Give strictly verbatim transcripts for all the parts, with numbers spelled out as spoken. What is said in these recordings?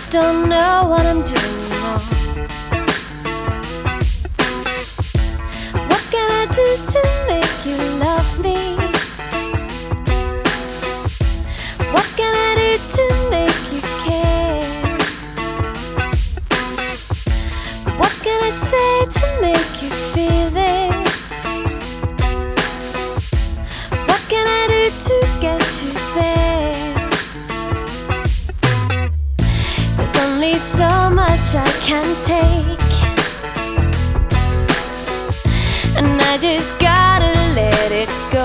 just don't know what I'm doing wrong. What can I do to make you love me? What can I do to make you care? What can I say to make you feel this? What can I do to get you there? There's only so much I can take, and I just gotta let it go.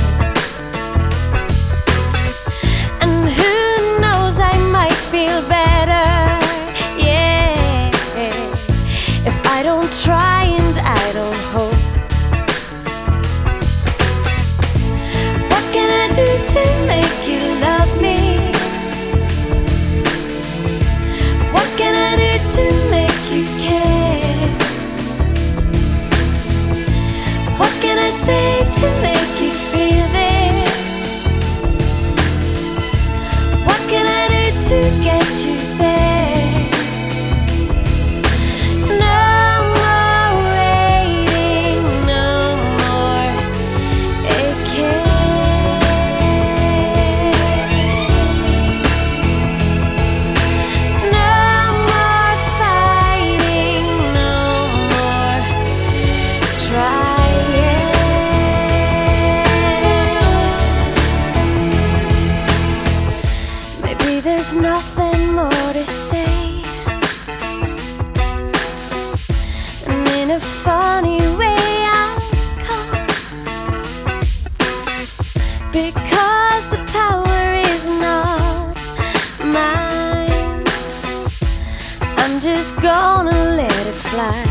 And who knows, I might feel better, yeah, if I don't try and I don't hope. What can I do to make you love me? What can I do to make you care? What can I say to make you feel this? What can I do to get you there? No more waiting, no more aching. No more fighting, no more trying. Maybe there's nothing more to say, and in a funny way I'll come, because the power is not mine. I'm just gonna let it fly.